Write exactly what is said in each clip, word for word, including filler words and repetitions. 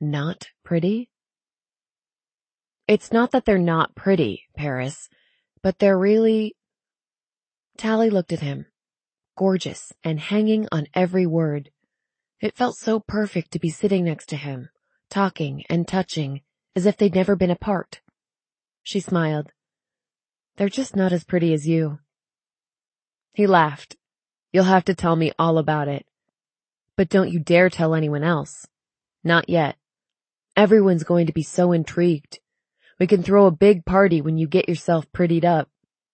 not pretty? It's not that they're not pretty, Paris, but they're really... Tally looked at him, gorgeous and hanging on every word. It felt so perfect to be sitting next to him, talking and touching, as if they'd never been apart. She smiled. They're just not as pretty as you. He laughed. You'll have to tell me all about it. But don't you dare tell anyone else. Not yet. Everyone's going to be so intrigued. We can throw a big party when you get yourself prettied up.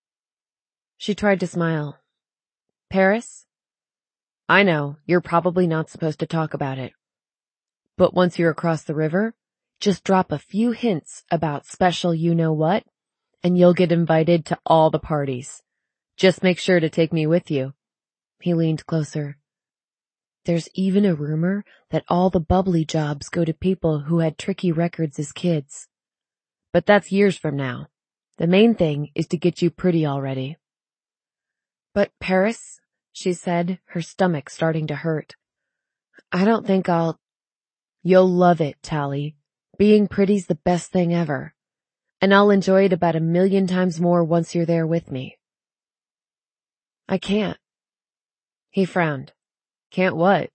She tried to smile. Paris? I know, you're probably not supposed to talk about it. But once you're across the river, just drop a few hints about special you-know-what, and you'll get invited to all the parties. Just make sure to take me with you. He leaned closer. There's even a rumor that all the bubbly jobs go to people who had tricky records as kids. But that's years from now. The main thing is to get you pretty already. But Paris, she said, her stomach starting to hurt. I don't think I'll... You'll love it, Tally. Being pretty's the best thing ever. And I'll enjoy it about a million times more once you're there with me. I can't. He frowned. Can't what?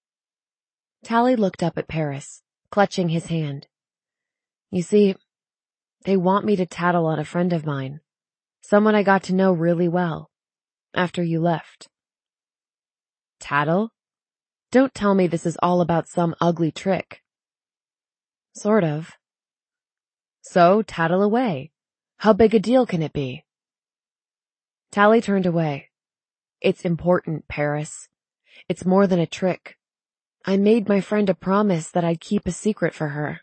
Tally looked up at Paris, clutching his hand. You see, they want me to tattle on a friend of mine, someone I got to know really well, after you left. Tattle? Don't tell me this is all about some ugly trick. Sort of. So, tattle away. How big a deal can it be? Tally turned away. It's important, Paris. It's more than a trick. I made my friend a promise that I'd keep a secret for her.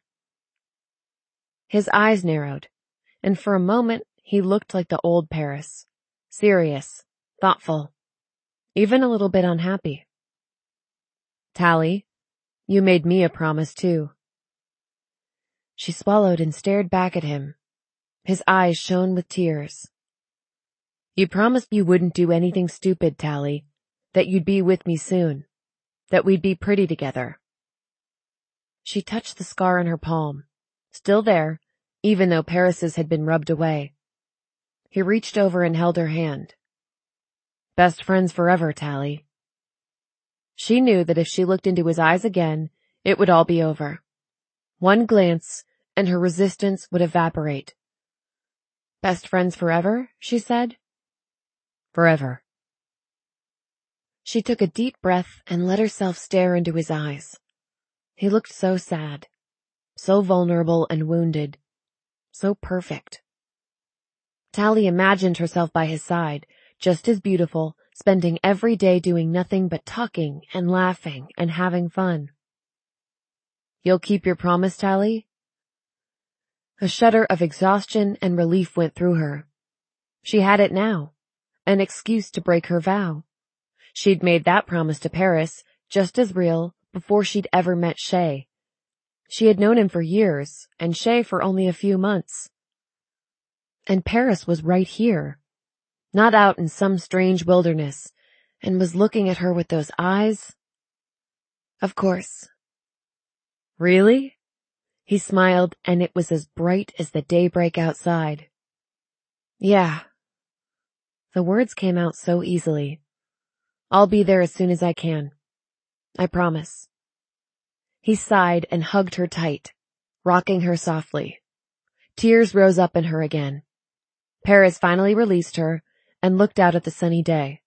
His eyes narrowed, and for a moment he looked like the old Paris. Serious, thoughtful, even a little bit unhappy. Tally, you made me a promise too. She swallowed and stared back at him. His eyes shone with tears. You promised you wouldn't do anything stupid, Tally, that you'd be with me soon, that we'd be pretty together. She touched the scar on her palm, still there, even though Paris's had been rubbed away. He reached over and held her hand. Best friends forever, Tally. She knew that if she looked into his eyes again, it would all be over. One glance, and her resistance would evaporate. Best friends forever, she said. Forever. She took a deep breath and let herself stare into his eyes. He looked so sad, so vulnerable and wounded, so perfect. Tally imagined herself by his side, just as beautiful, spending every day doing nothing but talking and laughing and having fun. You'll keep your promise, Tally? A shudder of exhaustion and relief went through her. She had it now, an excuse to break her vow. She'd made that promise to Paris, just as real, before she'd ever met Shay. She had known him for years, and Shay for only a few months. And Paris was right here, not out in some strange wilderness, and was looking at her with those eyes. Of course. Really? He smiled, and it was as bright as the daybreak outside. Yeah. The words came out so easily. I'll be there as soon as I can. I promise. He sighed and hugged her tight, rocking her softly. Tears rose up in her again. Paris finally released her and looked out at the sunny day.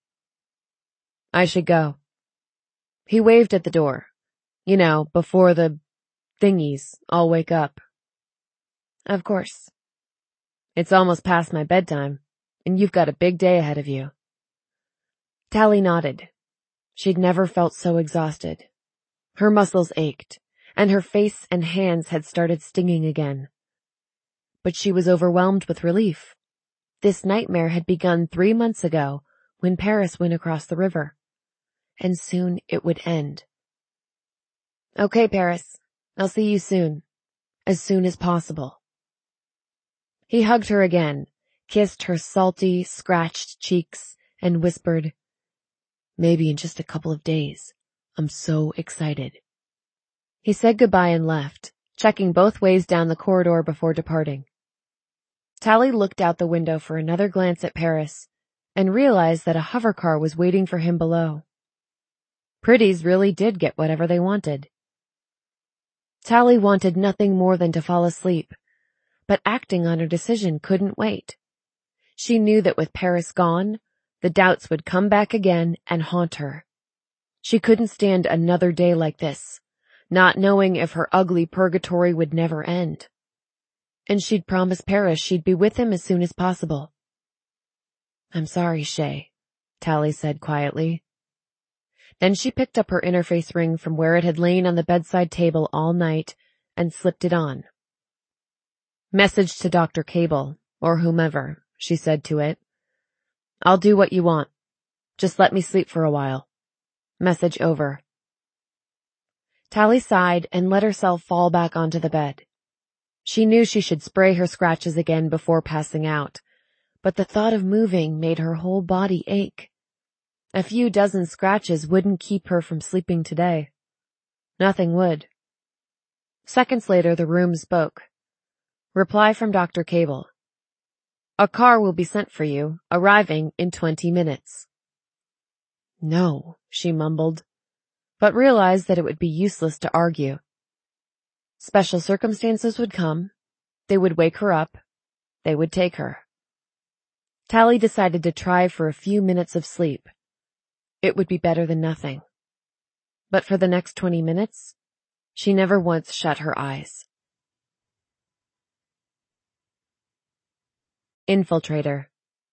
I should go. He waved at the door. You know, before the thingies all wake up. Of course. It's almost past my bedtime, and you've got a big day ahead of you. Tally nodded. She'd never felt so exhausted. Her muscles ached, and her face and hands had started stinging again. But she was overwhelmed with relief. This nightmare had begun three months ago when Paris went across the river. And soon it would end. Okay, Paris. I'll see you soon. As soon as possible. He hugged her again, kissed her salty, scratched cheeks, and whispered, Maybe in just a couple of days. I'm so excited. He said goodbye and left, checking both ways down the corridor before departing. Tally looked out the window for another glance at Paris and realized that a hover car was waiting for him below. Pretties really did get whatever they wanted. Tally wanted nothing more than to fall asleep, but acting on her decision couldn't wait. She knew that with Paris gone, the doubts would come back again and haunt her. She couldn't stand another day like this, not knowing if her ugly purgatory would never end. And she'd promised Paris she'd be with him as soon as possible. "I'm sorry, Shay," Tally said quietly. Then she picked up her interface ring from where it had lain on the bedside table all night and slipped it on. "Message to Doctor Cable, or whomever," she said to it. "I'll do what you want. Just let me sleep for a while. Message over." Tally sighed and let herself fall back onto the bed. She knew she should spray her scratches again before passing out, but the thought of moving made her whole body ache. A few dozen scratches wouldn't keep her from sleeping today. Nothing would. Seconds later, the room spoke. Reply from Doctor Cable. "A car will be sent for you, arriving in twenty minutes. "No," she mumbled, but realized that it would be useless to argue. Special circumstances would come. They would wake her up. They would take her. Tally decided to try for a few minutes of sleep. It would be better than nothing. But for the next twenty minutes, she never once shut her eyes. Infiltrator.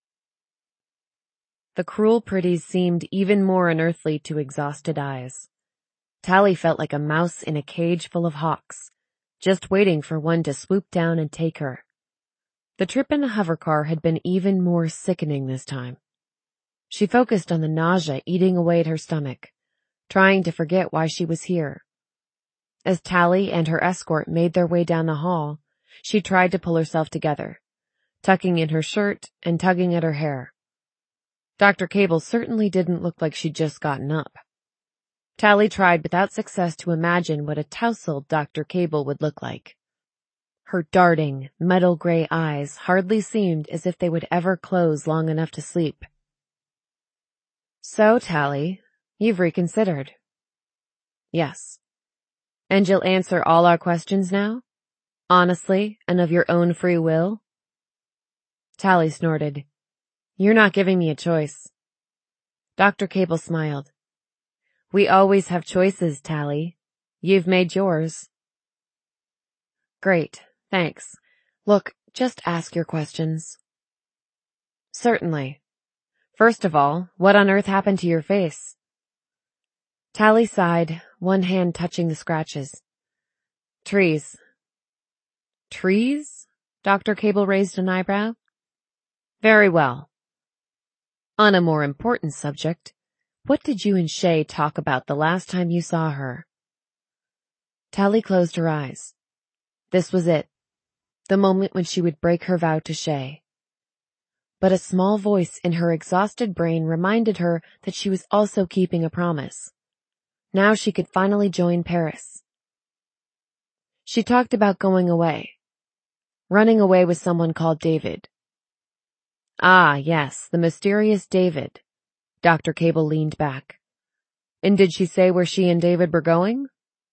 The cruel pretties seemed even more unearthly to exhausted eyes. Tally felt like a mouse in a cage full of hawks, just waiting for one to swoop down and take her. The trip in the hover car had been even more sickening this time. She focused on the nausea eating away at her stomach, trying to forget why she was here. As Tally and her escort made their way down the hall, she tried to pull herself together, tucking in her shirt and tugging at her hair. Doctor Cable certainly didn't look like she'd just gotten up. Tally tried without success to imagine what a tousled Doctor Cable would look like. Her darting, metal gray eyes hardly seemed as if they would ever close long enough to sleep. "So, Tally, you've reconsidered." "Yes." "And you'll answer all our questions now? Honestly, and of your own free will?" Tally snorted. "You're not giving me a choice." Doctor Cable smiled. "We always have choices, Tally. You've made yours." "Great, thanks. Look, just ask your questions." "Certainly. First of all, what on earth happened to your face?" Tally sighed, one hand touching the scratches. "Trees." "Trees?" Doctor Cable raised an eyebrow. "Very well. On a more important subject, what did you and Shay talk about the last time you saw her?" Tally closed her eyes. This was it, the moment when she would break her vow to Shay. But a small voice in her exhausted brain reminded her that she was also keeping a promise. Now she could finally join Paris. She talked about going away, running away with someone called David. "Ah, yes, the mysterious David." Doctor Cable leaned back. "And did she say where she and David were going?"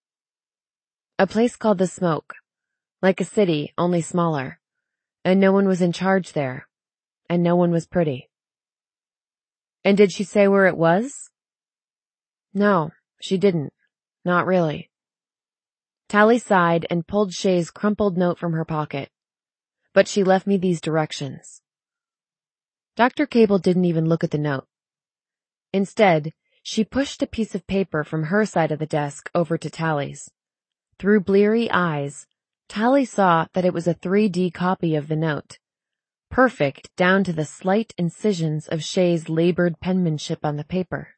"A place called the Smoke, like a city, only smaller, and no one was in charge there, and no one was pretty." "And did she say where it was?" "No, she didn't. Not really." Tally sighed and pulled Shay's crumpled note from her pocket. "But she left me these directions." Doctor Cable didn't even look at the note. Instead, she pushed a piece of paper from her side of the desk over to Tally's. Through bleary eyes, Tally saw that it was a three D copy of the note, perfect down to the slight incisions of Shay's labored penmanship on the paper.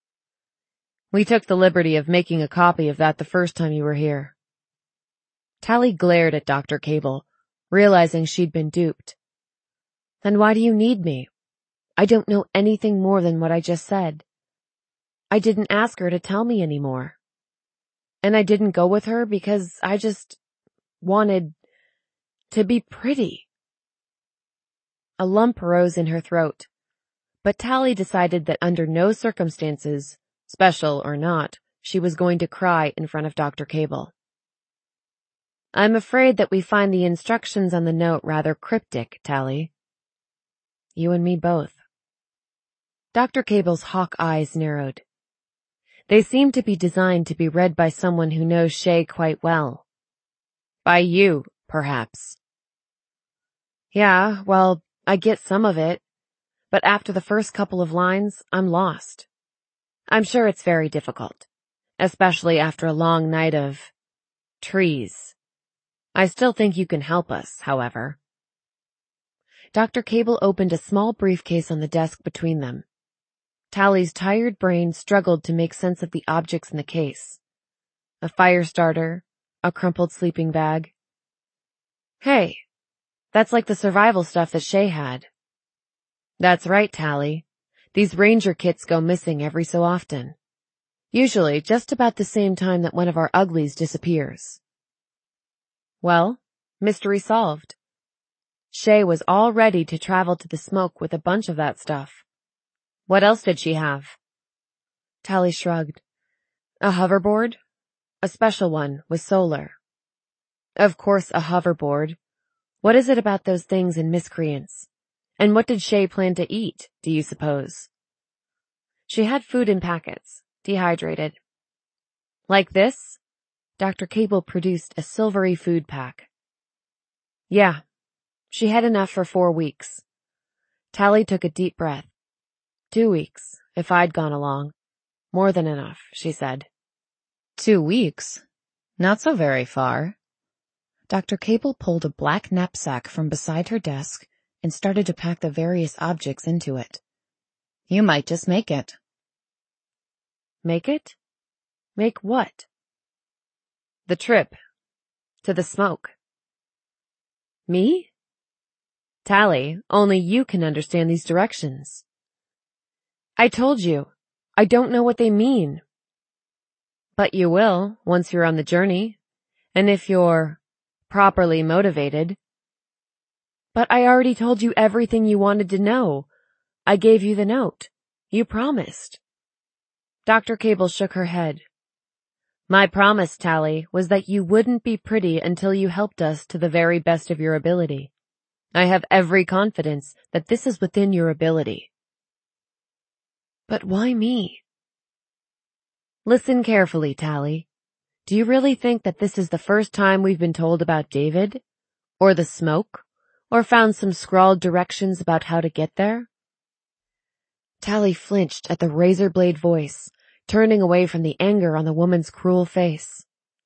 "We took the liberty of making a copy of that the first time you were here." Tally glared at Doctor Cable, realizing she'd been duped. "Then why do you need me? I don't know anything more than what I just said. I didn't ask her to tell me any more. And I didn't go with her because I just, wanted to be pretty. A lump rose in her throat, but Tally decided that under no circumstances, special or not, she was going to cry in front of Doctor Cable. I'm afraid that we find the instructions on the note rather cryptic, Tally. You and me both. Doctor Cable's hawk eyes narrowed. They seemed to be designed to be read by someone who knows Shay quite well. By you, perhaps. Yeah, well, I get some of it, but after the first couple of lines, I'm lost. I'm sure it's very difficult, especially after a long night of trees. I still think you can help us, however. Doctor Cable opened a small briefcase on the desk between them. Tally's tired brain struggled to make sense of the objects in the case. A fire starter, a crumpled sleeping bag. Hey, that's like the survival stuff that Shay had. That's right, Tally. These ranger kits go missing every so often. Usually just about the same time that one of our uglies disappears. Well, mystery solved. Shay was all ready to travel to the smoke with a bunch of that stuff. What else did she have? Tally shrugged. A hoverboard? A special one with solar. Of course, a hoverboard. What is it about those things and miscreants? And what did Shay plan to eat, do you suppose? She had food in packets, dehydrated. Like this? Doctor Cable produced a silvery food pack. Yeah, she had enough for four weeks. Tally took a deep breath. Two weeks, if I'd gone along. More than enough, she said. Two weeks? Not so very far. Doctor Cable pulled a black knapsack from beside her desk and started to pack the various objects into it. You might just make it. Make it? Make what? The trip. To the smoke. Me? Tally, only you can understand these directions. I told you, I don't know what they mean. But you will, once you're on the journey, and if you're properly motivated. But I already told you everything you wanted to know. I gave you the note. You promised. Doctor Cable shook her head. My promise, Tally, was that you wouldn't be pretty until you helped us to the very best of your ability. I have every confidence that this is within your ability. But why me? Listen carefully, Tally. Do you really think that this is the first time we've been told about David? Or the smoke? Or found some scrawled directions about how to get there? Tally flinched at the razor blade voice, turning away from the anger on the woman's cruel face.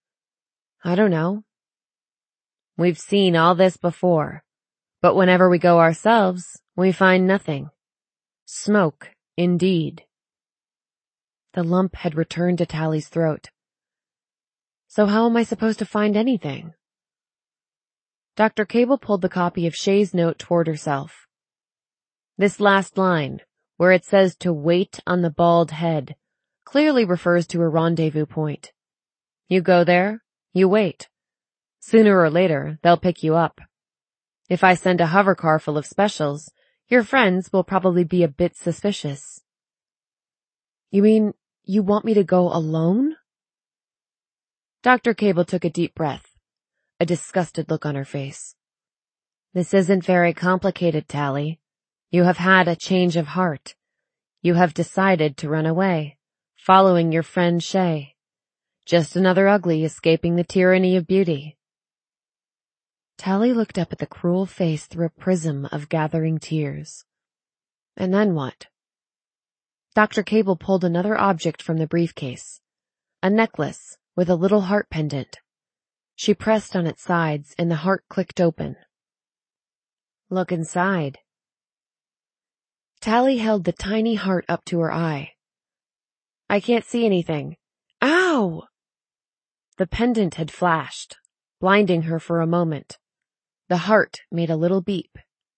I don't know. We've seen all this before, but whenever we go ourselves, we find nothing. Smoke, indeed. The lump had returned to Tally's throat. So how am I supposed to find anything? Doctor Cable pulled the copy of Shay's note toward herself. This last line, where it says to wait on the bald head, clearly refers to a rendezvous point. You go there, you wait. Sooner or later, they'll pick you up. If I send a hover car full of specials, your friends will probably be a bit suspicious. You mean you want me to go alone? Doctor Cable took a deep breath, a disgusted look on her face. This isn't very complicated, Tally. You have had a change of heart. You have decided to run away, following your friend Shay. Just another ugly escaping the tyranny of beauty. Tally looked up at the cruel face through a prism of gathering tears. And then what? Doctor Cable pulled another object from the briefcase. A necklace with a little heart pendant. She pressed on its sides and the heart clicked open. Look inside. Tally held the tiny heart up to her eye. I can't see anything. Ow! The pendant had flashed, blinding her for a moment. The heart made a little beep.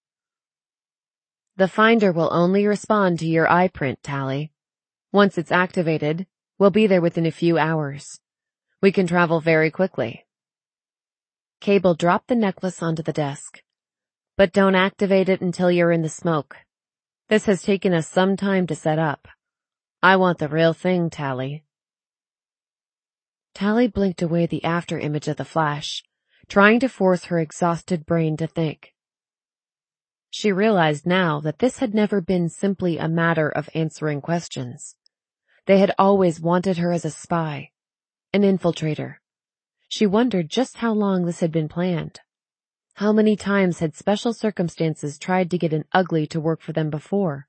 The finder will only respond to your eye print, Tally. Once it's activated, we'll be there within a few hours. We can travel very quickly. Cable dropped the necklace onto the desk. But don't activate it until you're in the smoke. This has taken us some time to set up. I want the real thing, Tally. Tally blinked away the after image of the flash, trying to force her exhausted brain to think. She realized now that this had never been simply a matter of answering questions. They had always wanted her as a spy, an infiltrator. She wondered just how long this had been planned. How many times had special circumstances tried to get an ugly to work for them before?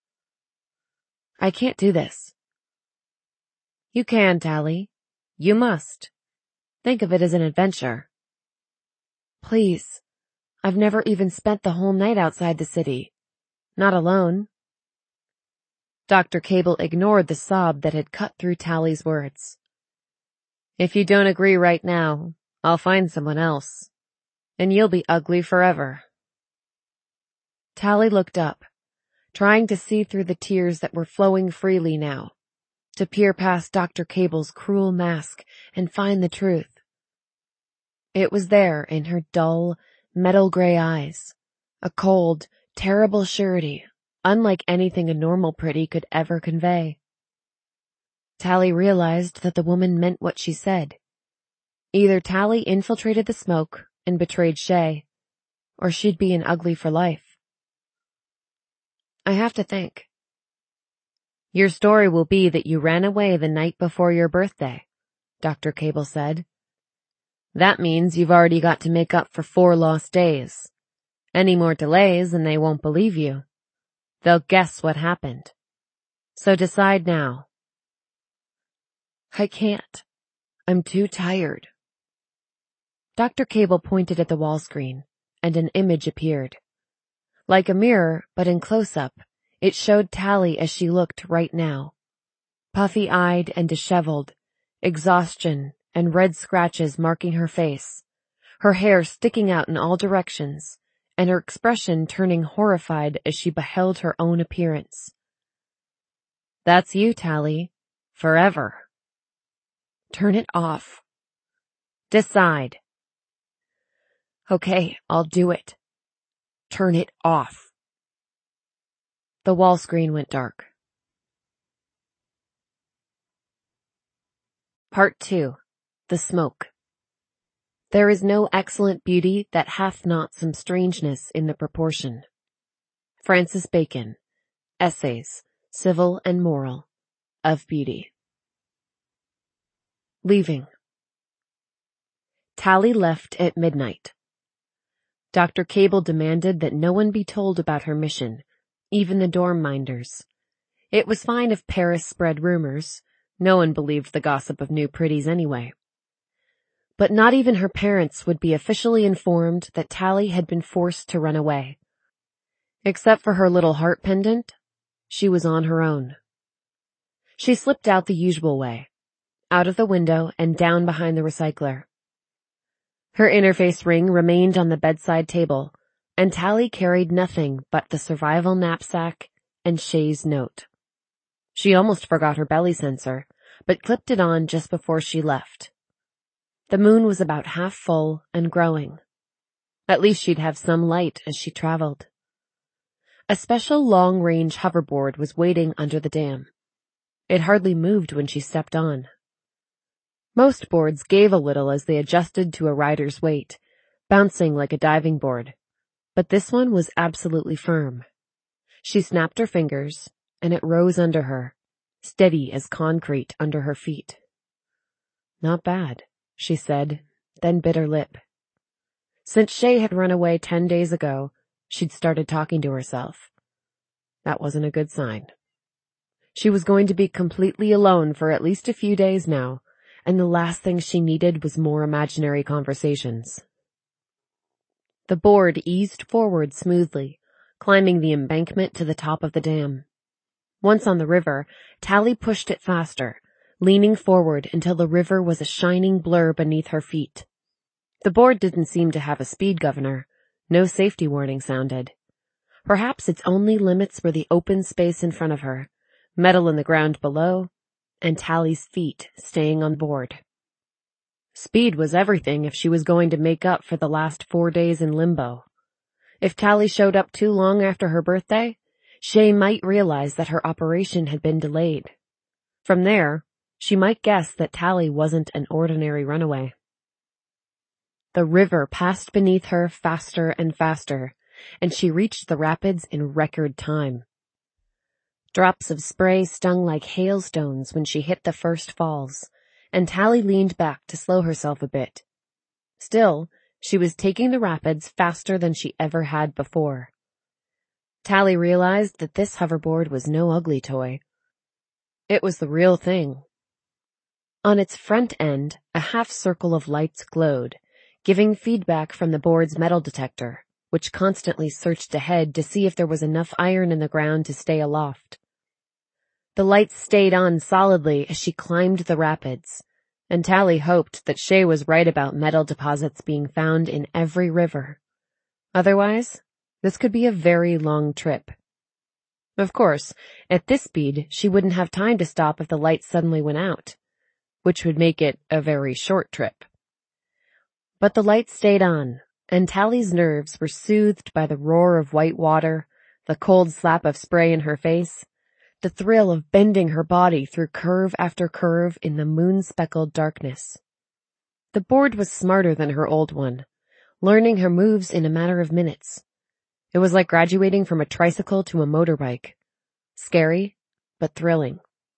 I can't do this. You can, Tally. You must. Think of it as an adventure. Please. I've never even spent the whole night outside the city. Not alone. Doctor Cable ignored the sob that had cut through Tally's words. If you don't agree right now, I'll find someone else. And you'll be ugly forever. Tally looked up, trying to see through the tears that were flowing freely now, to peer past Doctor Cable's cruel mask and find the truth. It was there in her dull, metal gray eyes, a cold, terrible surety, unlike anything a normal pretty could ever convey. Tally realized that the woman meant what she said. Either Tally infiltrated the smoke and betrayed Shay, or she'd be an ugly for life. I have to think. Your story will be that you ran away the night before your birthday, Doctor Cable said. That means you've already got to make up for four lost days. Any more delays and they won't believe you. They'll guess what happened. So decide now. I can't. I'm too tired. Doctor Cable pointed at the wall screen, and an image appeared. Like a mirror, but in close-up, it showed Tally as she looked right now. Puffy-eyed and disheveled, exhaustion and red scratches marking her face, her hair sticking out in all directions, and her expression turning horrified as she beheld her own appearance. That's you, Tally. Forever. Turn it off. Decide. Okay, I'll do it. Turn it off. The wall screen went dark. Part two. The Smoke. There is no excellent beauty that hath not some strangeness in the proportion. Francis Bacon. Essays, Civil and Moral, of Beauty. Leaving. Tally left at midnight. Doctor Cable demanded that no one be told about her mission, even the dorm minders. It was fine if Paris spread rumors. No one believed the gossip of new pretties anyway. But not even her parents would be officially informed that Tally had been forced to run away. Except for her little heart pendant, she was on her own. She slipped out the usual way, out of the window and down behind the recycler. Her interface ring remained on the bedside table, and Tally carried nothing but the survival knapsack and Shay's note. She almost forgot her belly sensor, but clipped it on just before she left. The moon was about half full and growing. At least she'd have some light as she traveled. A special long-range hoverboard was waiting under the dam. It hardly moved when she stepped on. Most boards gave a little as they adjusted to a rider's weight, bouncing like a diving board. But this one was absolutely firm. She snapped her fingers, and it rose under her, steady as concrete under her feet. Not bad, she said, then bit her lip. Since Shay had run away ten days ago, she'd started talking to herself. That wasn't a good sign. She was going to be completely alone for at least a few days now, and the last thing she needed was more imaginary conversations. The board eased forward smoothly, climbing the embankment to the top of the dam. Once on the river, Tally pushed it faster, leaning forward until the river was a shining blur beneath her feet. The board didn't seem to have a speed governor. No safety warning sounded. Perhaps its only limits were the open space in front of her, metal in the ground below, and Tally's feet staying on board. Speed was everything if she was going to make up for the last four days in limbo. If Tally showed up too long after her birthday, Shay might realize that her operation had been delayed. From there, she might guess that Tally wasn't an ordinary runaway. The river passed beneath her faster and faster, and she reached the rapids in record time. Drops of spray stung like hailstones when she hit the first falls, and Tally leaned back to slow herself a bit. Still, she was taking the rapids faster than she ever had before. Tally realized that this hoverboard was no ugly toy. It was the real thing. On its front end, a half circle of lights glowed, giving feedback from the board's metal detector, which constantly searched ahead to see if there was enough iron in the ground to stay aloft. The lights stayed on solidly as she climbed the rapids, and Tally hoped that Shay was right about metal deposits being found in every river. Otherwise, this could be a very long trip. Of course, at this speed, she wouldn't have time to stop if the lights suddenly went out, which would make it a very short trip. But the lights stayed on, and Tally's nerves were soothed by the roar of white water, the cold slap of spray in her face, the thrill of bending her body through curve after curve in the moon-speckled darkness. The board was smarter than her old one, learning her moves in a matter of minutes. It was like graduating from a tricycle to a motorbike. Scary, but thrilling.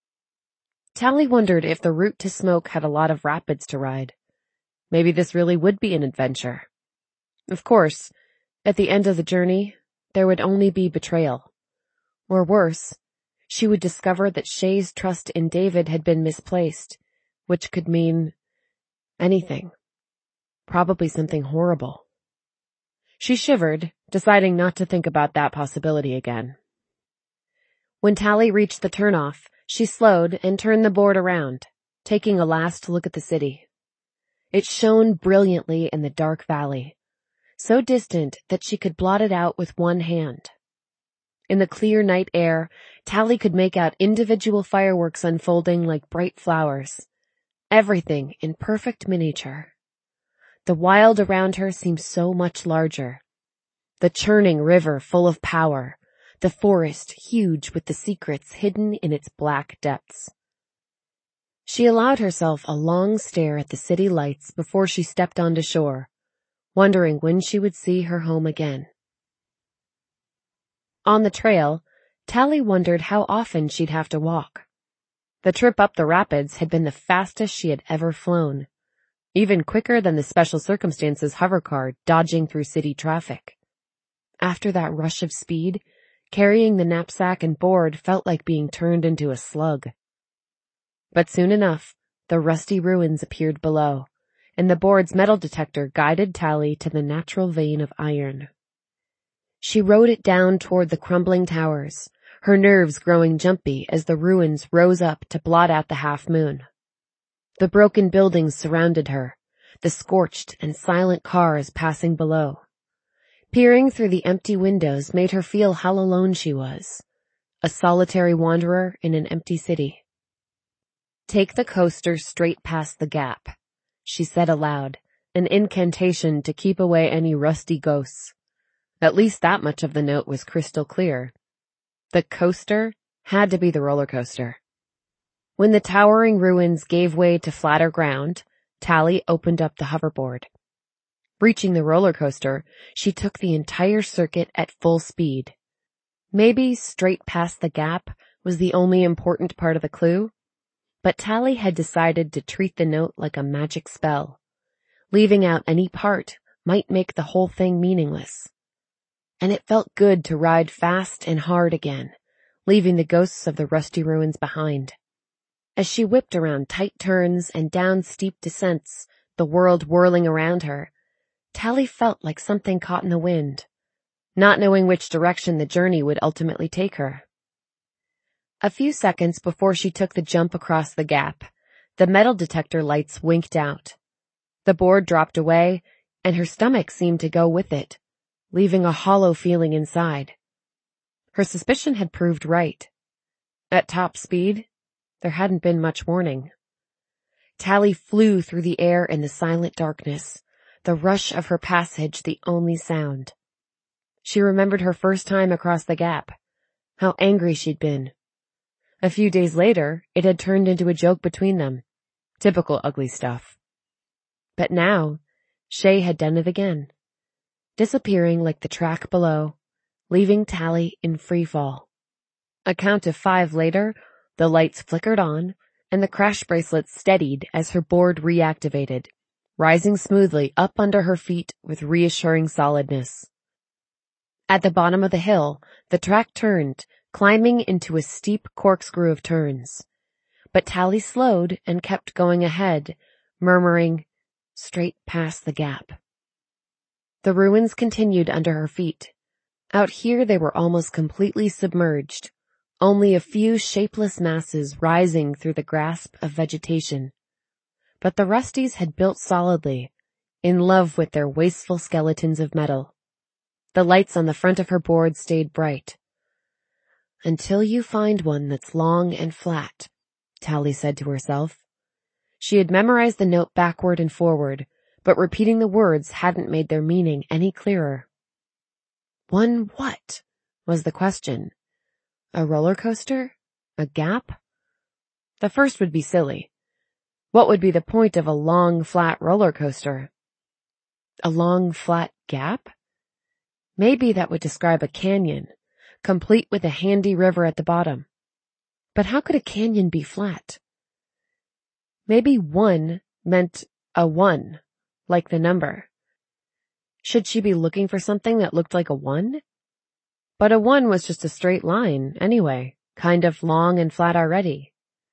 Tally wondered if the route to Smoke had a lot of rapids to ride. Maybe this really would be an adventure. Of course, at the end of the journey, there would only be betrayal. Or worse, she would discover that Shay's trust in David had been misplaced, which could mean anything. Probably something horrible. She shivered, deciding not to think about that possibility again. When Tally reached the turnoff, she slowed and turned the board around, taking a last look at the city. It shone brilliantly in the dark valley, so distant that she could blot it out with one hand. In the clear night air, Tally could make out individual fireworks unfolding like bright flowers, everything in perfect miniature. The wild around her seemed so much larger. The churning river full of power, the forest huge with the secrets hidden in its black depths. She allowed herself a long stare at the city lights before she stepped onto shore, wondering when she would see her home again. On the trail, Tally wondered how often she'd have to walk. The trip up the rapids had been the fastest she had ever flown, even quicker than the Special Circumstances hovercar dodging through city traffic. After that rush of speed, carrying the knapsack and board felt like being turned into a slug. But soon enough, the rusty ruins appeared below, and the board's metal detector guided Tally to the natural vein of iron. She rode it down toward the crumbling towers, her nerves growing jumpy as the ruins rose up to blot out the half moon. The broken buildings surrounded her, the scorched and silent cars passing below. Peering through the empty windows made her feel how alone she was, a solitary wanderer in an empty city. "Take the coaster straight past the gap," she said aloud, an incantation to keep away any rusty ghosts. At least that much of the note was crystal clear. The coaster had to be the roller coaster. When the towering ruins gave way to flatter ground, Tally opened up the hoverboard. Reaching the roller coaster, she took the entire circuit at full speed. Maybe straight past the gap was the only important part of the clue, but Tally had decided to treat the note like a magic spell. Leaving out any part might make the whole thing meaningless. And it felt good to ride fast and hard again, leaving the ghosts of the rusty ruins behind. As she whipped around tight turns and down steep descents, the world whirling around her, Tally felt like something caught in the wind, not knowing which direction the journey would ultimately take her. A few seconds before she took the jump across the gap, the metal detector lights winked out. The board dropped away, and her stomach seemed to go with it, leaving a hollow feeling inside. Her suspicion had proved right. At top speed, there hadn't been much warning. Tally flew through the air in the silent darkness, the rush of her passage the only sound. She remembered her first time across the gap, how angry she'd been. A few days later, it had turned into a joke between them. Typical ugly stuff. But now, Shay had done it again, disappearing like the track below, leaving Tally in free fall. A count of five later, the lights flickered on, and the crash bracelet steadied as her board reactivated, rising smoothly up under her feet with reassuring solidness. At the bottom of the hill, the track turned, climbing into a steep corkscrew of turns. But Tally slowed and kept going ahead, murmuring, straight past the gap. The ruins continued under her feet. Out here they were almost completely submerged, only a few shapeless masses rising through the grasp of vegetation. But the Rusties had built solidly, in love with their wasteful skeletons of metal. The lights on the front of her board stayed bright. Until you find one that's long and flat, Tally said to herself. She had memorized the note backward and forward, but repeating the words hadn't made their meaning any clearer. One what? Was the question. A roller coaster? A gap? The first would be silly. What would be the point of a long, flat roller coaster? A long, flat gap? Maybe that would describe a canyon, complete with a handy river at the bottom. But how could a canyon be flat? Maybe one meant a one, like the number. Should she be looking for something that looked like a one? But a one was just a straight line, anyway, kind of long and flat already.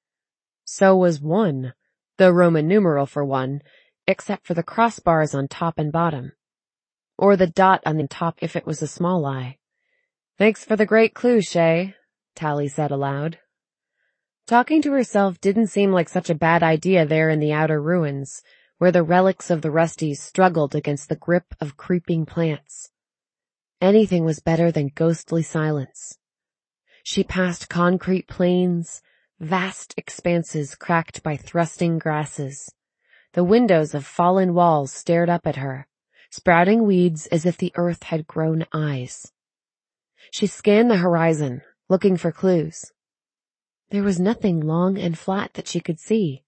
So was one, the Roman numeral for one, except for the crossbars on top and bottom. Or the dot on the top if it was a small I. Thanks for the great clue, Shay, Tally said aloud. Talking to herself didn't seem like such a bad idea there in the outer ruins, where the relics of the Rusties struggled against the grip of creeping plants. Anything was better than ghostly silence. She passed concrete plains, vast expanses cracked by thrusting grasses. The windows of fallen walls stared up at her, sprouting weeds as if the earth had grown eyes. She scanned the horizon, looking for clues. There was nothing long and flat that she could see.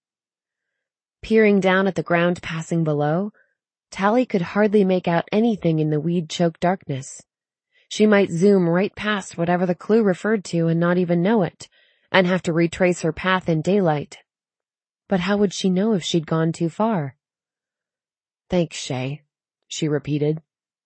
Peering down at the ground passing below, Tally could hardly make out anything in the weed-choked darkness. She might zoom right past whatever the clue referred to and not even know it, and have to retrace her path in daylight. But how would she know if she'd gone too far? Thanks, Shay, she repeated.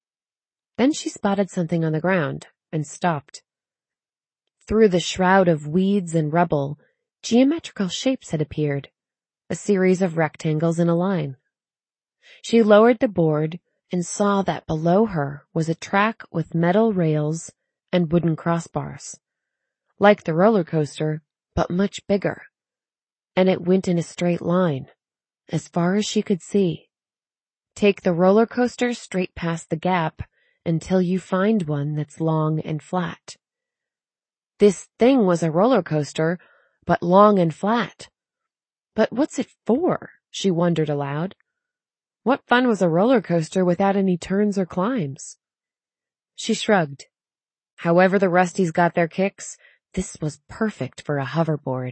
Then she spotted something on the ground and stopped. Through the shroud of weeds and rubble, geometrical shapes had appeared, a series of rectangles in a line. She lowered the board and saw that below her was a track with metal rails and wooden crossbars, like the roller coaster, but much bigger. And it went in a straight line, as far as she could see. Take the roller coaster straight past the gap until you find one that's long and flat. This thing was a roller coaster, but long and flat. But what's it for? She wondered aloud. What fun was a roller coaster without any turns or climbs? She shrugged. However the Rusties got their kicks, this was perfect for a hoverboard.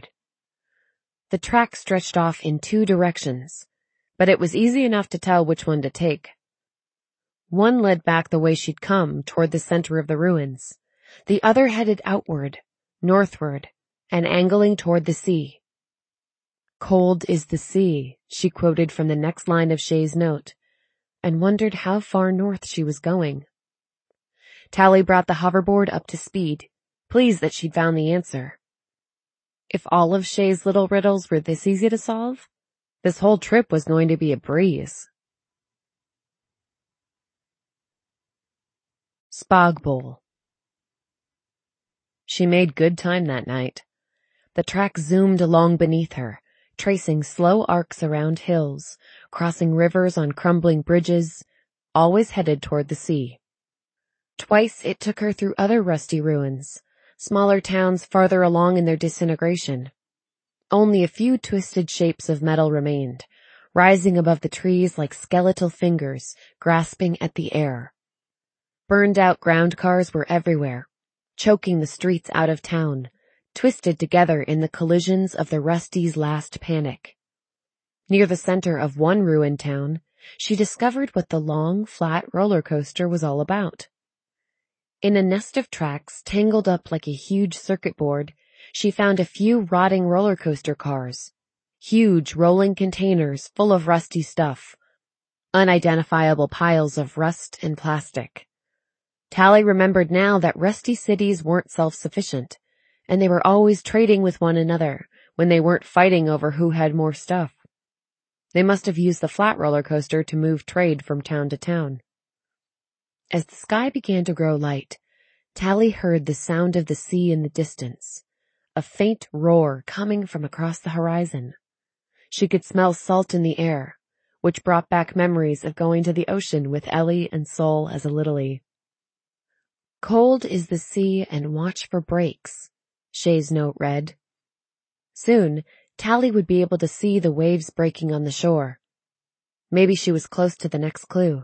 The track stretched off in two directions, but it was easy enough to tell which one to take. One led back the way she'd come, toward the center of the ruins. The other headed outward, northward, and angling toward the sea. Cold is the sea, she quoted from the next line of Shay's note, and wondered how far north she was going. Tally brought the hoverboard up to speed, pleased that she'd found the answer. If all of Shay's little riddles were this easy to solve, this whole trip was going to be a breeze. Spog Bowl. She made good time that night. The track zoomed along beneath her, tracing slow arcs around hills, crossing rivers on crumbling bridges, always headed toward the sea. Twice it took her through other rusty ruins, smaller towns farther along in their disintegration. Only a few twisted shapes of metal remained, rising above the trees like skeletal fingers grasping at the air. Burned-out ground cars were everywhere, choking the streets out of town, twisted together in the collisions of the Rusty's last panic. Near the center of one ruined town, she discovered what the long, flat roller coaster was all about. In a nest of tracks tangled up like a huge circuit board, she found a few rotting roller coaster cars, huge rolling containers full of rusty stuff, unidentifiable piles of rust and plastic. Tally remembered now that rusty cities weren't self-sufficient, and they were always trading with one another when they weren't fighting over who had more stuff. They must have used the flat roller coaster to move trade from town to town. As the sky began to grow light, Tally heard the sound of the sea in the distance, a faint roar coming from across the horizon. She could smell salt in the air, which brought back memories of going to the ocean with Ellie and Sol as a littlie. Cold is the sea and watch for breaks, Shay's note read. Soon, Tally would be able to see the waves breaking on the shore. Maybe she was close to the next clue.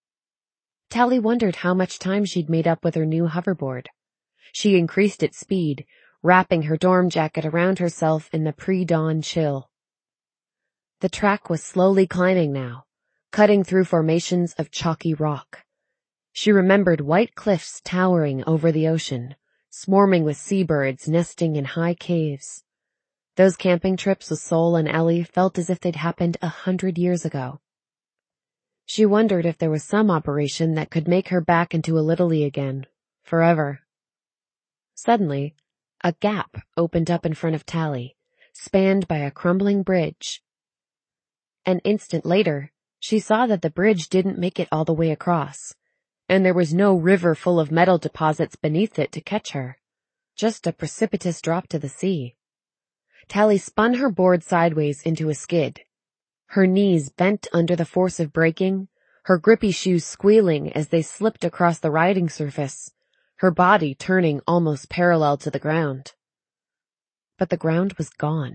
Tally wondered how much time she'd made up with her new hoverboard. She increased its speed, wrapping her dorm jacket around herself in the pre-dawn chill. The track was slowly climbing now, cutting through formations of chalky rock. She remembered white cliffs towering over the ocean, swarming with seabirds nesting in high caves. Those camping trips with Sol and Ellie felt as if they'd happened a hundred years ago. She wondered if there was some operation that could make her back into a littlie again, forever. Suddenly, a gap opened up in front of Tally, spanned by a crumbling bridge. An instant later, she saw that the bridge didn't make it all the way across, and there was no river full of metal deposits beneath it to catch her, just a precipitous drop to the sea. Tally spun her board sideways into a skid. Her knees bent under the force of braking, her grippy shoes squealing as they slipped across the riding surface, her body turning almost parallel to the ground. But the ground was gone.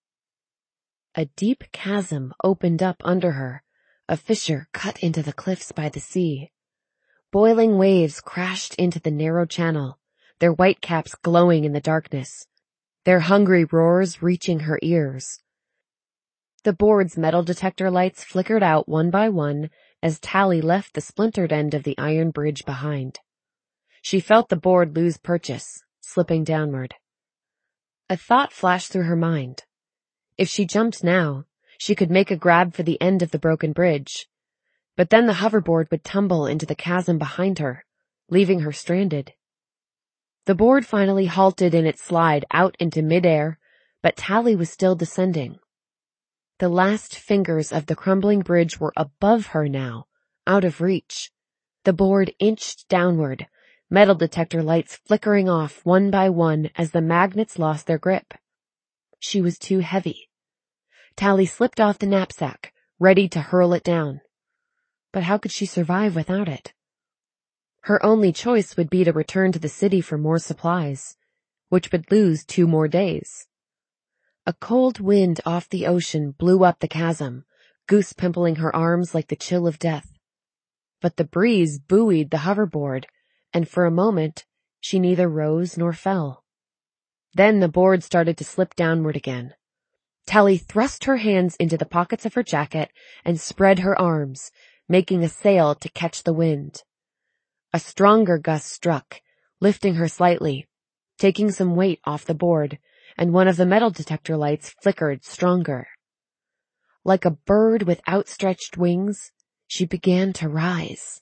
A deep chasm opened up under her, a fissure cut into the cliffs by the sea. Boiling waves crashed into the narrow channel, their white caps glowing in the darkness, their hungry roars reaching her ears. The board's metal detector lights flickered out one by one as Tally left the splintered end of the iron bridge behind. She felt the board lose purchase, slipping downward. A thought flashed through her mind. If she jumped now, she could make a grab for the end of the broken bridge. But then the hoverboard would tumble into the chasm behind her, leaving her stranded. The board finally halted in its slide out into midair, but Tally was still descending. The last fingers of the crumbling bridge were above her now, out of reach. The board inched downward, metal detector lights flickering off one by one as the magnets lost their grip. She was too heavy. Tally slipped off the knapsack, ready to hurl it down. But how could she survive without it? Her only choice would be to return to the city for more supplies, which would lose two more days. A cold wind off the ocean blew up the chasm, goose-pimpling her arms like the chill of death. But the breeze buoyed the hoverboard, and for a moment, she neither rose nor fell. Then the board started to slip downward again. Tally thrust her hands into the pockets of her jacket and spread her arms, making a sail to catch the wind. A stronger gust struck, lifting her slightly, taking some weight off the board, and one of the metal detector lights flickered stronger. Like a bird with outstretched wings, she began to rise.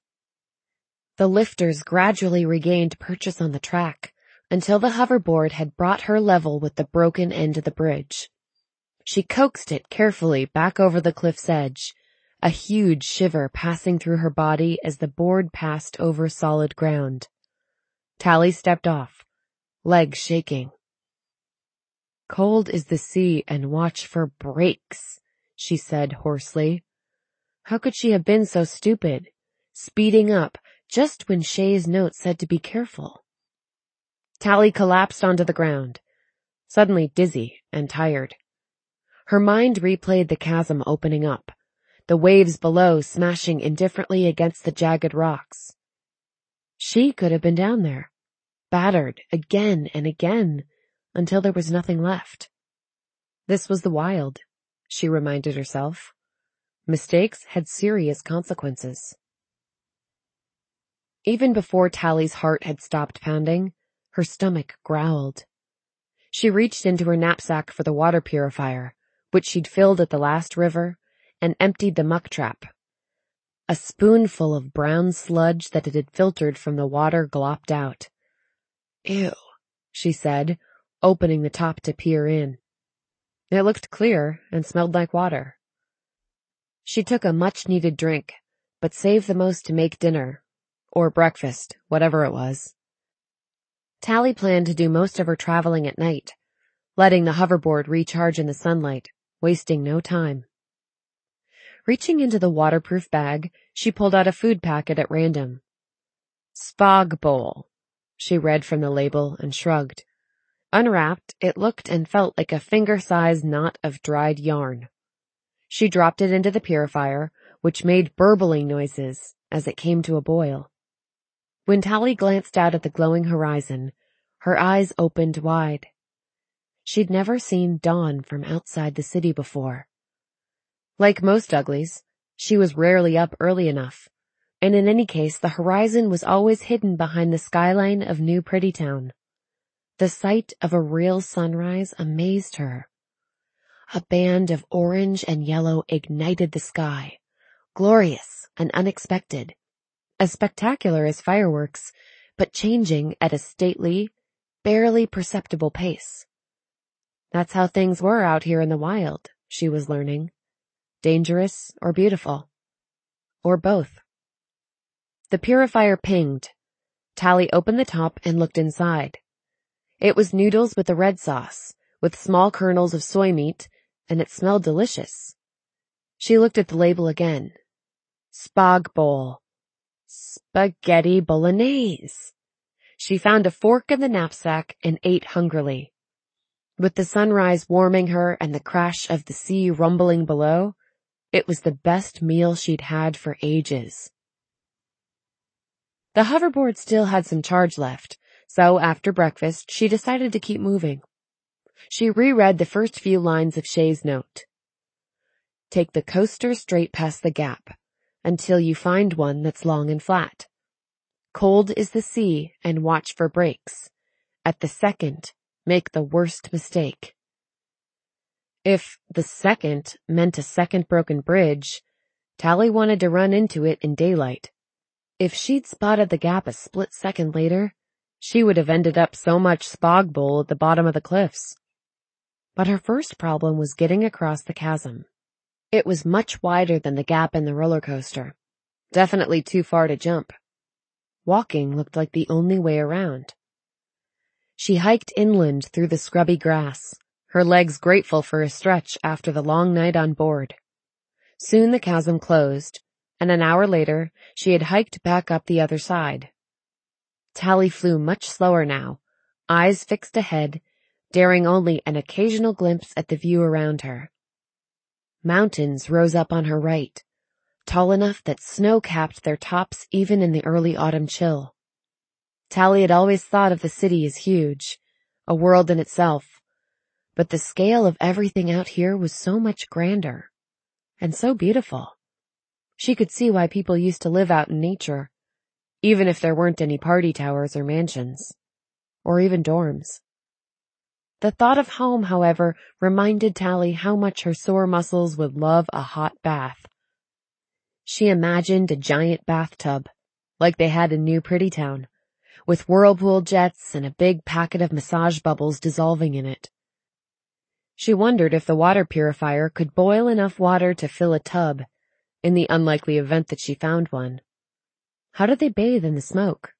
The lifters gradually regained purchase on the track, until the hoverboard had brought her level with the broken end of the bridge. She coaxed it carefully back over the cliff's edge, a huge shiver passing through her body as the board passed over solid ground. Tally stepped off, legs shaking. "Cold is the sea and watch for breaks," she said hoarsely. How could she have been so stupid, speeding up just when Shay's note said to be careful? Tally collapsed onto the ground, suddenly dizzy and tired. Her mind replayed the chasm opening up, the waves below smashing indifferently against the jagged rocks. She could have been down there, battered again and again, until there was nothing left. This was the wild, she reminded herself. Mistakes had serious consequences. Even before Tally's heart had stopped pounding, her stomach growled. She reached into her knapsack for the water purifier, which she'd filled at the last river, and emptied the muck trap. A spoonful of brown sludge that it had filtered from the water glopped out. Ew, she said, opening the top to peer in. It looked clear and smelled like water. She took a much-needed drink, but saved the most to make dinner, or breakfast, whatever it was. Tally planned to do most of her traveling at night, letting the hoverboard recharge in the sunlight, wasting no time. Reaching into the waterproof bag, she pulled out a food packet at random. Spog bowl, she read from the label and shrugged. Unwrapped, it looked and felt like a finger-sized knot of dried yarn. She dropped it into the purifier, which made burbling noises as it came to a boil. When Tally glanced out at the glowing horizon, her eyes opened wide. She'd never seen dawn from outside the city before. Like most uglies, she was rarely up early enough, and in any case the horizon was always hidden behind the skyline of New Prettytown. The sight of a real sunrise amazed her. A band of orange and yellow ignited the sky, glorious and unexpected, as spectacular as fireworks, but changing at a stately, barely perceptible pace. That's how things were out here in the wild, she was learning. Dangerous or beautiful. Or both. The purifier pinged. Tally opened the top and looked inside. It was noodles with a red sauce, with small kernels of soy meat, and it smelled delicious. She looked at the label again. Spog bowl. Spaghetti bolognese. She found a fork in the knapsack and ate hungrily. With the sunrise warming her and the crash of the sea rumbling below, it was the best meal she'd had for ages. The hoverboard still had some charge left, so after breakfast she decided to keep moving. She reread the first few lines of Shay's note. Take the coaster straight past the gap, until you find one that's long and flat. Cold is the sea and watch for breaks. At the second, make the worst mistake. If the second meant a second broken bridge, Tally wanted to run into it in daylight. If she'd spotted the gap a split second later, she would have ended up so much spog bowl at the bottom of the cliffs. But her first problem was getting across the chasm. It was much wider than the gap in the roller coaster. Definitely too far to jump. Walking looked like the only way around. She hiked inland through the scrubby grass, her legs grateful for a stretch after the long night on board. Soon the chasm closed, and an hour later she had hiked back up the other side. Tally flew much slower now, eyes fixed ahead, daring only an occasional glimpse at the view around her. Mountains rose up on her right, tall enough that snow capped their tops even in the early autumn chill. Tally had always thought of the city as huge, a world in itself, but the scale of everything out here was so much grander, and so beautiful. She could see why people used to live out in nature, even if there weren't any party towers or mansions, or even dorms. The thought of home, however, reminded Tally how much her sore muscles would love a hot bath. She imagined a giant bathtub, like they had in New Prettytown, with whirlpool jets and a big packet of massage bubbles dissolving in it. She wondered if the water purifier could boil enough water to fill a tub, in the unlikely event that she found one. How did they bathe in the smoke?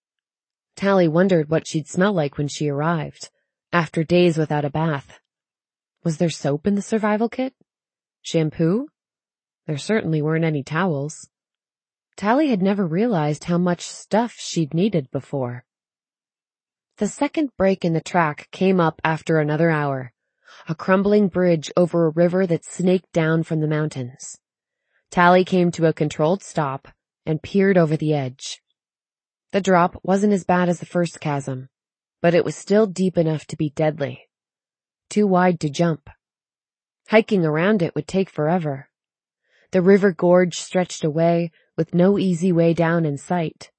Tally wondered what she'd smell like when she arrived, after days without a bath. Was there soap in the survival kit? Shampoo? There certainly weren't any towels. Tally had never realized how much stuff she'd needed before. The second break in the track came up after another hour, a crumbling bridge over a river that snaked down from the mountains. Tally came to a controlled stop and peered over the edge. The drop wasn't as bad as the first chasm, but it was still deep enough to be deadly. Too wide to jump. Hiking around it would take forever. The river gorge stretched away with no easy way down in sight.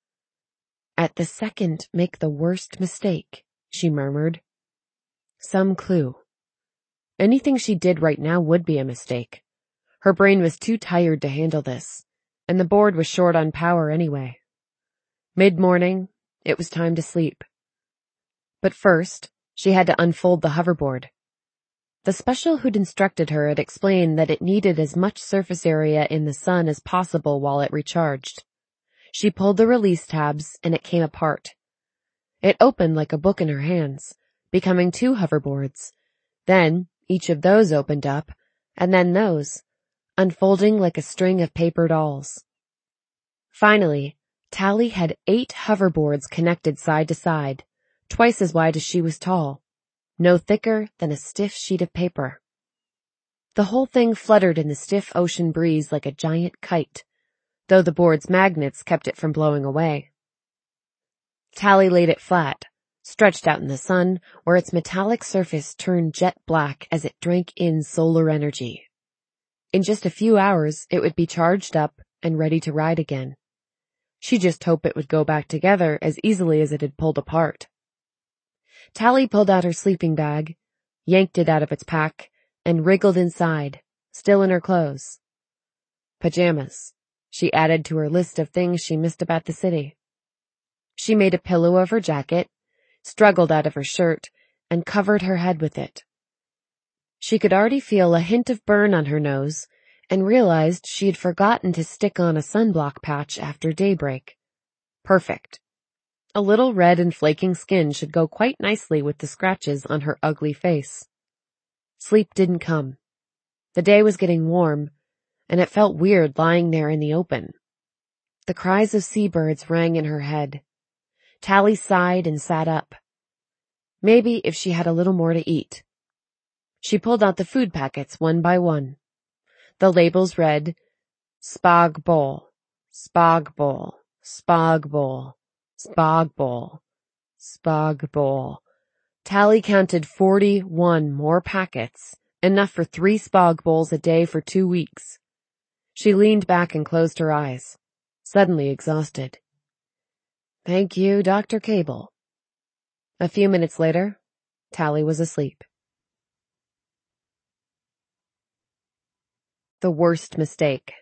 At the second make the worst mistake, she murmured. Some clue. Anything she did right now would be a mistake. Her brain was too tired to handle this, and the board was short on power anyway. Mid-morning, it was time to sleep. But first, she had to unfold the hoverboard. The special who'd instructed her had explained that it needed as much surface area in the sun as possible while it recharged. She pulled the release tabs and it came apart. It opened like a book in her hands, becoming two hoverboards. Then each of those opened up, and then those, unfolding like a string of paper dolls. Finally, Tally had eight hoverboards connected side to side, twice as wide as she was tall, no thicker than a stiff sheet of paper. The whole thing fluttered in the stiff ocean breeze like a giant kite, though the board's magnets kept it from blowing away. Tally laid it flat, stretched out in the sun, where its metallic surface turned jet black as it drank in solar energy. In just a few hours, it would be charged up and ready to ride again. She just hoped it would go back together as easily as it had pulled apart. Tally pulled out her sleeping bag, yanked it out of its pack, and wriggled inside, still in her clothes. Pajamas, she added to her list of things she missed about the city. She made a pillow of her jacket, struggled out of her shirt, and covered her head with it. She could already feel a hint of burn on her nose, and realized she had forgotten to stick on a sunblock patch after daybreak. Perfect. A little red and flaking skin should go quite nicely with the scratches on her ugly face. Sleep didn't come. The day was getting warm, and it felt weird lying there in the open. The cries of seabirds rang in her head. Tally sighed and sat up. Maybe if she had a little more to eat. She pulled out the food packets one by one. The labels read, Spag Bowl, Spag Bowl, Spag Bowl, Spag Bowl, Spag Bowl. Tally counted forty-one more packets, enough for three Spag Bowls a day for two weeks. She leaned back and closed her eyes, suddenly exhausted. Thank you, Doctor Cable. A few minutes later, Tally was asleep. The worst mistake.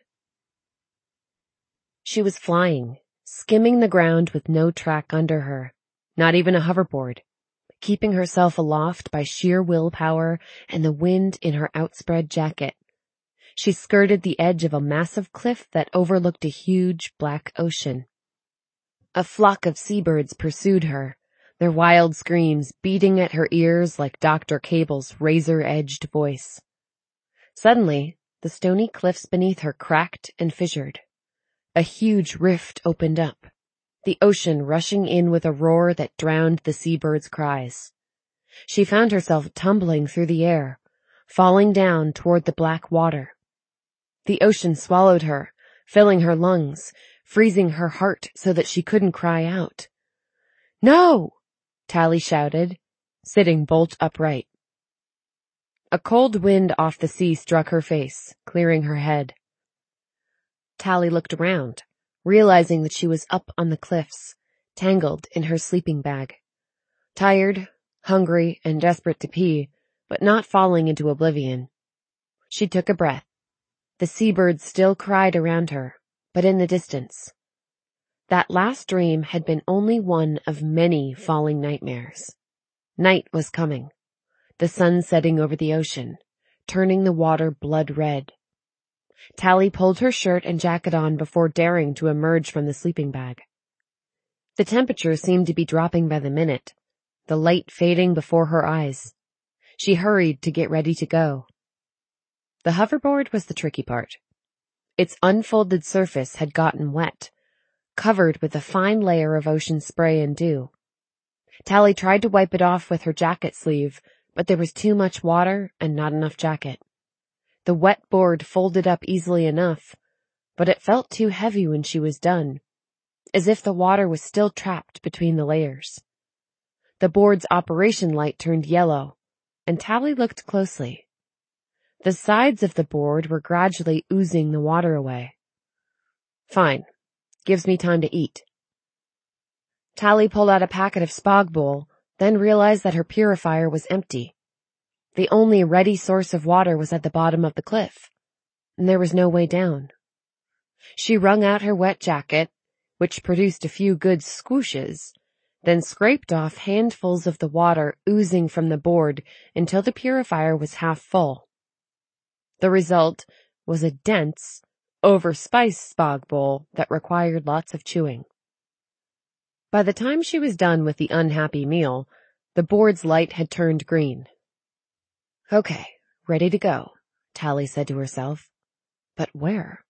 She was flying, skimming the ground with no track under her, not even a hoverboard, keeping herself aloft by sheer willpower and the wind in her outspread jacket. She skirted the edge of a massive cliff that overlooked a huge black ocean. A flock of seabirds pursued her, their wild screams beating at her ears like Doctor Cable's razor-edged voice. Suddenly, the stony cliffs beneath her cracked and fissured. A huge rift opened up, the ocean rushing in with a roar that drowned the seabirds' cries. She found herself tumbling through the air, falling down toward the black water. The ocean swallowed her, filling her lungs, freezing her heart so that she couldn't cry out. No! Tally shouted, sitting bolt upright. A cold wind off the sea struck her face, clearing her head. Tally looked around, realizing that she was up on the cliffs, tangled in her sleeping bag. Tired, hungry, and desperate to pee, but not falling into oblivion. She took a breath. The seabirds still cried around her, but in the distance. That last dream had been only one of many falling nightmares. Night was coming. The sun setting over the ocean, turning the water blood red. Tally pulled her shirt and jacket on before daring to emerge from the sleeping bag. The temperature seemed to be dropping by the minute, the light fading before her eyes. She hurried to get ready to go. The hoverboard was the tricky part. Its unfolded surface had gotten wet, covered with a fine layer of ocean spray and dew. Tally tried to wipe it off with her jacket sleeve, but there was too much water and not enough jacket. The wet board folded up easily enough, but it felt too heavy when she was done, as if the water was still trapped between the layers. The board's operation light turned yellow, and Tally looked closely. The sides of the board were gradually oozing the water away. Fine. Gives me time to eat. Tally pulled out a packet of Spog Bowl, then realized that her purifier was empty. The only ready source of water was at the bottom of the cliff, and there was no way down. She wrung out her wet jacket, which produced a few good squooshes, then scraped off handfuls of the water oozing from the board until the purifier was half full. The result was a dense, over-spiced Spog Bowl that required lots of chewing. By the time she was done with the unhappy meal, the board's light had turned green. Okay, ready to go, Tally said to herself. But where?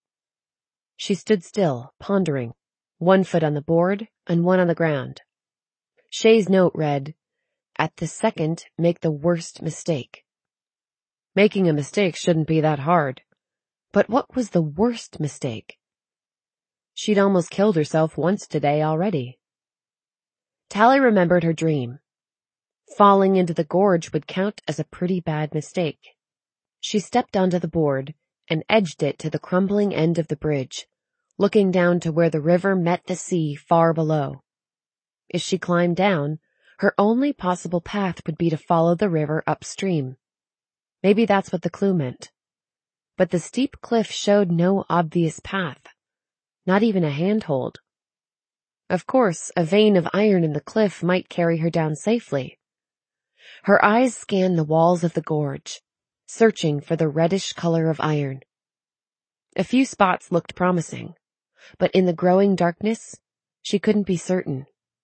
She stood still, pondering, one foot on the board and one on the ground. Shay's note read, "At the second, make the worst mistake." Making a mistake shouldn't be that hard. But what was the worst mistake? She'd almost killed herself once today already. Tally remembered her dream. Falling into the gorge would count as a pretty bad mistake. She stepped onto the board and edged it to the crumbling end of the bridge, looking down to where the river met the sea far below. If she climbed down, her only possible path would be to follow the river upstream. Maybe that's what the clue meant. But the steep cliff showed no obvious path, not even a handhold. Of course, a vein of iron in the cliff might carry her down safely. Her eyes scanned the walls of the gorge, searching for the reddish color of iron. A few spots looked promising, but in the growing darkness, she couldn't be certain.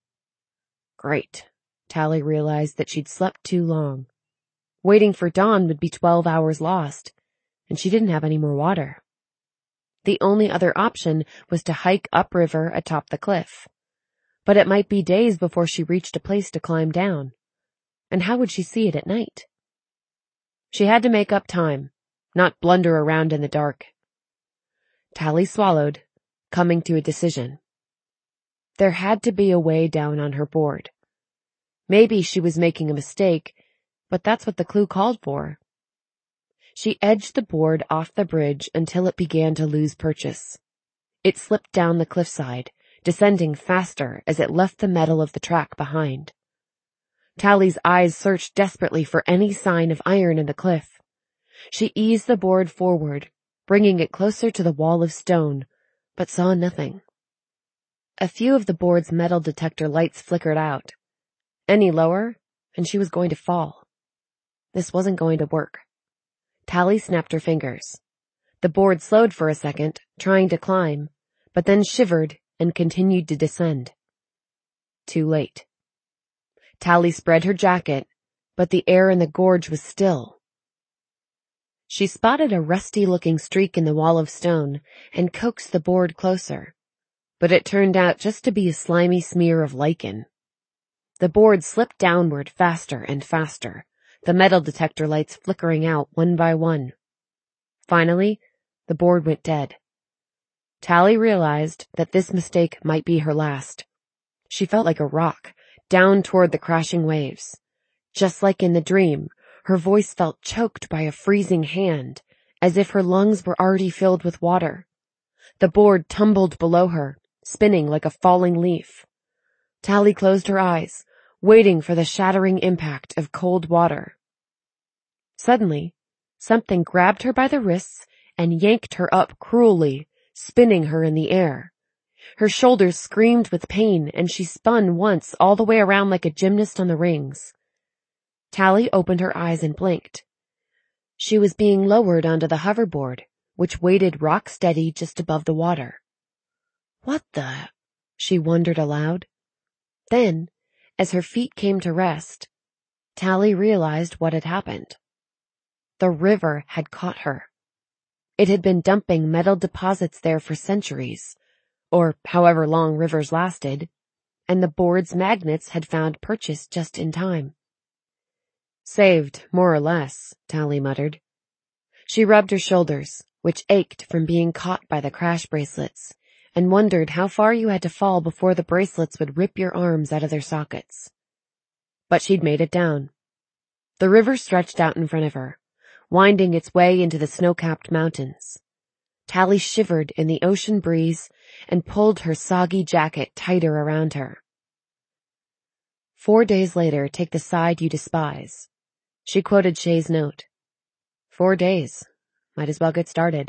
Great. Tally realized that she'd slept too long. Waiting for dawn would be twelve hours lost, and she didn't have any more water. The only other option was to hike upriver atop the cliff, but it might be days before she reached a place to climb down. And how would she see it at night? She had to make up time, not blunder around in the dark. Tally swallowed, coming to a decision. There had to be a way down on her board. Maybe she was making a mistake, but that's what the clue called for. She edged the board off the bridge until it began to lose purchase. It slipped down the cliffside, descending faster as it left the metal of the track behind. Tally's eyes searched desperately for any sign of iron in the cliff. She eased the board forward, bringing it closer to the wall of stone, but saw nothing. A few of the board's metal detector lights flickered out. Any lower, and she was going to fall. This wasn't going to work. Tally snapped her fingers. The board slowed for a second, trying to climb, but then shivered and continued to descend. Too late. Tally spread her jacket, but the air in the gorge was still. She spotted a rusty-looking streak in the wall of stone and coaxed the board closer, but it turned out just to be a slimy smear of lichen. The board slipped downward faster and faster, the metal detector lights flickering out one by one. Finally, the board went dead. Tally realized that this mistake might be her last. She felt like a rock, down toward the crashing waves. Just like in the dream, her voice felt choked by a freezing hand, as if her lungs were already filled with water. The board tumbled below her, spinning like a falling leaf. Tally closed her eyes, waiting for the shattering impact of cold water. Suddenly, something grabbed her by the wrists and yanked her up cruelly, spinning her in the air. Her shoulders screamed with pain, and she spun once all the way around like a gymnast on the rings. Tally opened her eyes and blinked. She was being lowered onto the hoverboard, which waited rock steady just above the water. What the? She wondered aloud. Then, as her feet came to rest, Tally realized what had happened. The river had caught her. It had been dumping metal deposits there for centuries, or however long rivers lasted, and the board's magnets had found purchase just in time. Saved, more or less, Tally muttered. She rubbed her shoulders, which ached from being caught by the crash bracelets, and wondered how far you had to fall before the bracelets would rip your arms out of their sockets. But she'd made it down. The river stretched out in front of her, winding its way into the snow-capped mountains. Tally shivered in the ocean breeze and pulled her soggy jacket tighter around her. Four days later, take the side you despise. She quoted Shay's note. Four days. Might as well get started.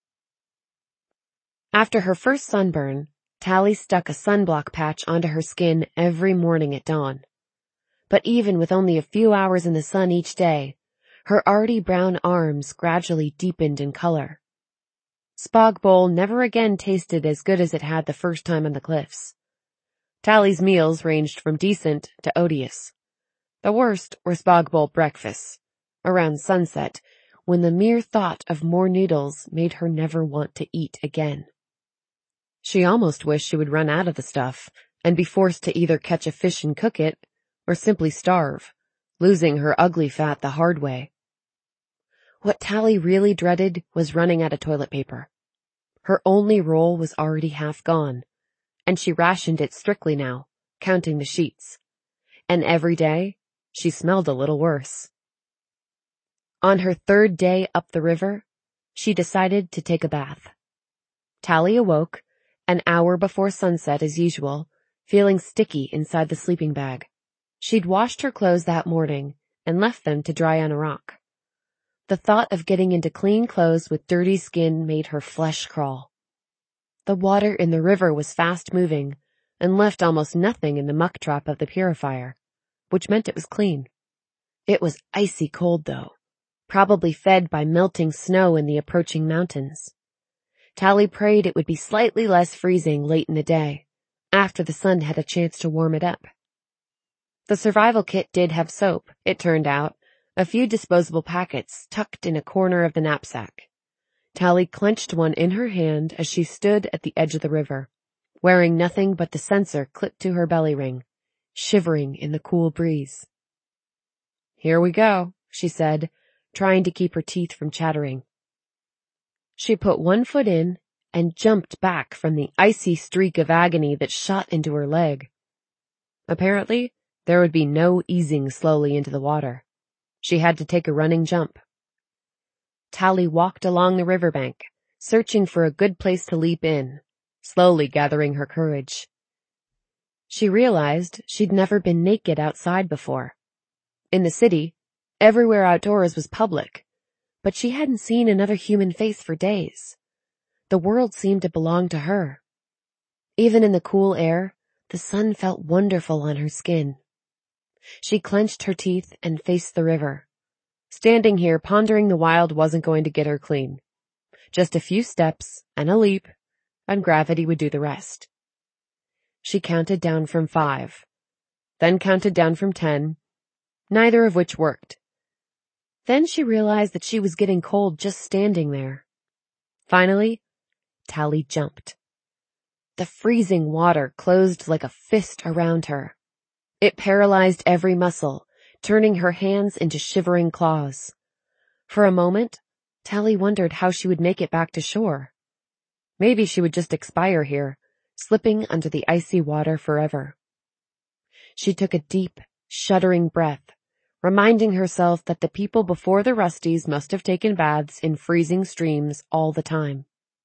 After her first sunburn, Tally stuck a sunblock patch onto her skin every morning at dawn. But even with only a few hours in the sun each day, her already brown arms gradually deepened in color. Spog Bowl never again tasted as good as it had the first time on the cliffs. Tally's meals ranged from decent to odious. The worst were Spog Bowl breakfasts, around sunset, when the mere thought of more noodles made her never want to eat again. She almost wished she would run out of the stuff and be forced to either catch a fish and cook it, or simply starve, losing her ugly fat the hard way. What Tally really dreaded was running out of toilet paper. Her only roll was already half gone, and she rationed it strictly now, counting the sheets. And every day, she smelled a little worse. On her third day up the river, she decided to take a bath. Tally awoke, an hour before sunset as usual, feeling sticky inside the sleeping bag. She'd washed her clothes that morning and left them to dry on a rock. The thought of getting into clean clothes with dirty skin made her flesh crawl. The water in the river was fast moving and left almost nothing in the muck trap of the purifier, which meant it was clean. It was icy cold, though, probably fed by melting snow in the approaching mountains. Tally prayed it would be slightly less freezing late in the day, after the sun had a chance to warm it up. The survival kit did have soap, it turned out, a few disposable packets tucked in a corner of the knapsack. Tally clenched one in her hand as she stood at the edge of the river, wearing nothing but the sensor clipped to her belly ring, shivering in the cool breeze. Here we go, she said, trying to keep her teeth from chattering. She put one foot in and jumped back from the icy streak of agony that shot into her leg. Apparently, there would be no easing slowly into the water. She had to take a running jump. Tally walked along the riverbank, searching for a good place to leap in, slowly gathering her courage. She realized she'd never been naked outside before. In the city, everywhere outdoors was public, but she hadn't seen another human face for days. The world seemed to belong to her. Even in the cool air, the sun felt wonderful on her skin. She clenched her teeth and faced the river. Standing here pondering the wild wasn't going to get her clean. Just a few steps and a leap, and gravity would do the rest. She counted down from five, then counted down from ten, neither of which worked. Then she realized that she was getting cold just standing there. Finally, Tally jumped. The freezing water closed like a fist around her. It paralyzed every muscle, turning her hands into shivering claws. For a moment, Tally wondered how she would make it back to shore. Maybe she would just expire here, slipping under the icy water forever. She took a deep, shuddering breath, reminding herself that the people before the Rusties must have taken baths in freezing streams all the time.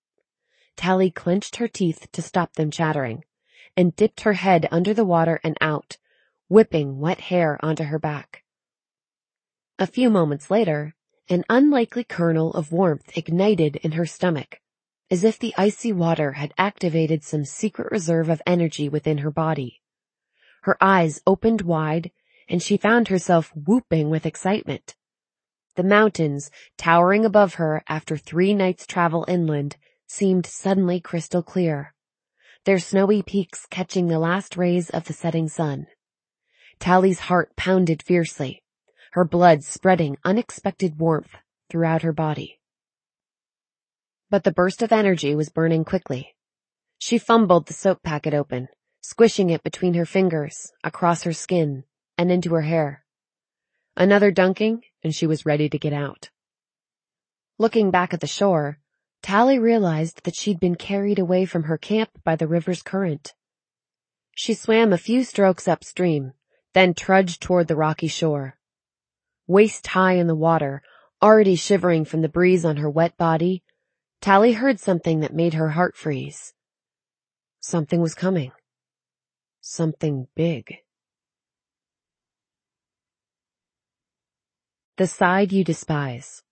Tally clenched her teeth to stop them chattering, and dipped her head under the water and out, whipping wet hair onto her back. A few moments later, an unlikely kernel of warmth ignited in her stomach, as if the icy water had activated some secret reserve of energy within her body. Her eyes opened wide, and she found herself whooping with excitement. The mountains, towering above her after three nights' travel inland, seemed suddenly crystal clear, their snowy peaks catching the last rays of the setting sun. Tally's heart pounded fiercely, her blood spreading unexpected warmth throughout her body. But the burst of energy was burning quickly. She fumbled the soap packet open, squishing it between her fingers, across her skin, and into her hair. Another dunking, and she was ready to get out. Looking back at the shore, Tally realized that she'd been carried away from her camp by the river's current. She swam a few strokes upstream, then trudged toward the rocky shore. Waist high in the water, already shivering from the breeze on her wet body, Tally heard something that made her heart freeze. Something was coming. Something big. The Side You Despise.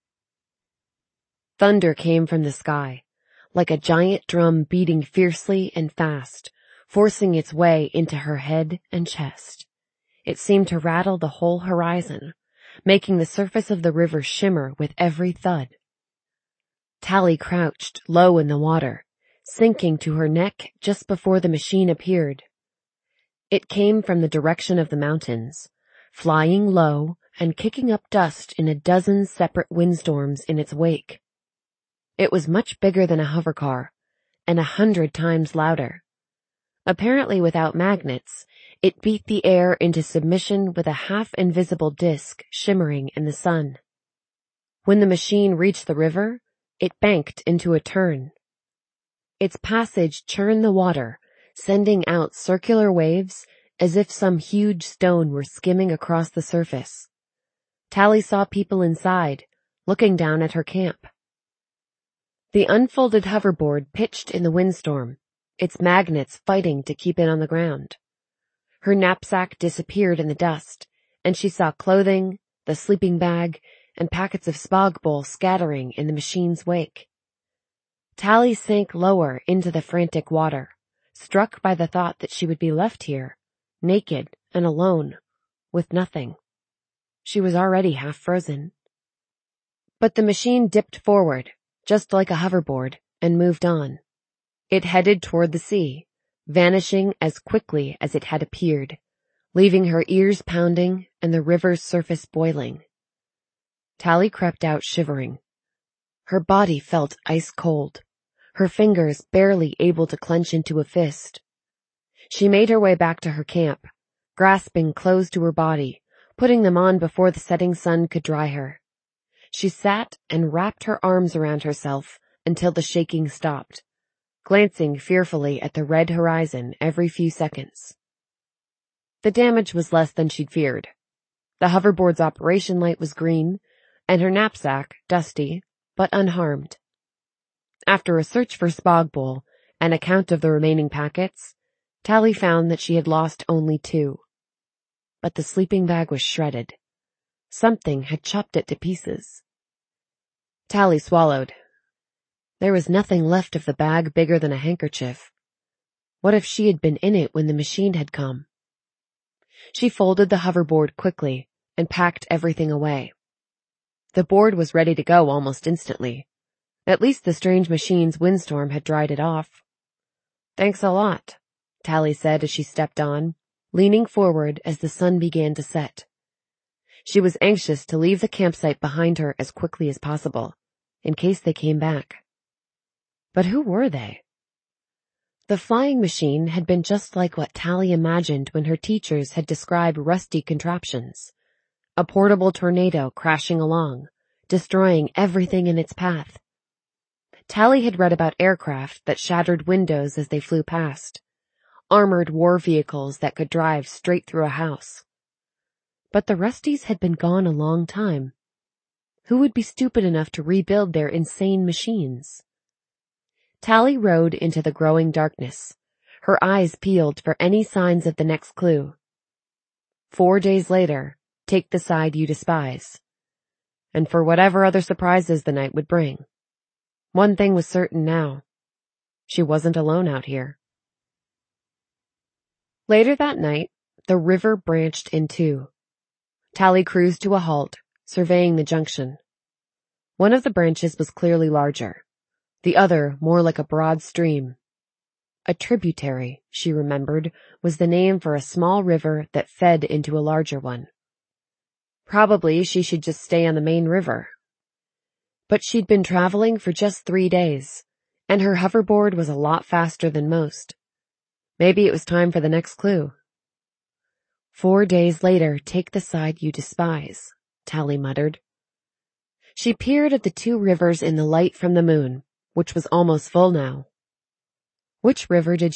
Thunder came from the sky, like a giant drum beating fiercely and fast, forcing its way into her head and chest. It seemed to rattle the whole horizon, making the surface of the river shimmer with every thud. Tally crouched low in the water, sinking to her neck just before the machine appeared. It came from the direction of the mountains, flying low and kicking up dust in a dozen separate windstorms in its wake. It was much bigger than a hovercar, and a hundred times louder. Apparently without magnets, it beat the air into submission with a half-invisible disk shimmering in the sun. When the machine reached the river, it banked into a turn. Its passage churned the water, sending out circular waves as if some huge stone were skimming across the surface. Tally saw people inside, looking down at her camp. The unfolded hoverboard pitched in the windstorm, its magnets fighting to keep it on the ground. Her knapsack disappeared in the dust, and she saw clothing, the sleeping bag, and packets of spog bowl scattering in the machine's wake. Tally sank lower into the frantic water, struck by the thought that she would be left here, naked and alone, with nothing. She was already half frozen. But the machine dipped forward, just like a hoverboard, and moved on. It headed toward the sea, vanishing as quickly as it had appeared, leaving her ears pounding and the river's surface boiling. Tally crept out shivering. Her body felt ice cold, her fingers barely able to clench into a fist. She made her way back to her camp, grasping clothes to her body, putting them on before the setting sun could dry her. She sat and wrapped her arms around herself until the shaking stopped, glancing fearfully at the red horizon every few seconds. The damage was less than she'd feared. The hoverboard's operation light was green, and her knapsack dusty, but unharmed. After a search for spog bowl and a count of the remaining packets, Tally found that she had lost only two. But the sleeping bag was shredded. Something had chopped it to pieces. Tally swallowed. There was nothing left of the bag bigger than a handkerchief. What if she had been in it when the machine had come? She folded the hoverboard quickly and packed everything away. The board was ready to go almost instantly. At least the strange machine's windstorm had dried it off. Thanks a lot, Tally said as she stepped on, leaning forward as the sun began to set. She was anxious to leave the campsite behind her as quickly as possible, in case they came back. But who were they? The flying machine had been just like what Tally imagined when her teachers had described rusty contraptions. A portable tornado crashing along, destroying everything in its path. Tally had read about aircraft that shattered windows as they flew past, armored war vehicles that could drive straight through a house. But the Rusties had been gone a long time. Who would be stupid enough to rebuild their insane machines? Tally rode into the growing darkness, her eyes peeled for any signs of the next clue. Four days later, take the side you despise. And for whatever other surprises the night would bring. One thing was certain now. She wasn't alone out here. Later that night, the river branched in two. Tally cruised to a halt, surveying the junction. One of the branches was clearly larger, the other more like a broad stream. A tributary, she remembered, was the name for a small river that fed into a larger one. Probably she should just stay on the main river. But she'd been traveling for just three days, and her hoverboard was a lot faster than most. Maybe it was time for the next clue. Four days later, take the side you despise, Tally muttered. She peered at the two rivers in the light from the moon, which was almost full now. Which river did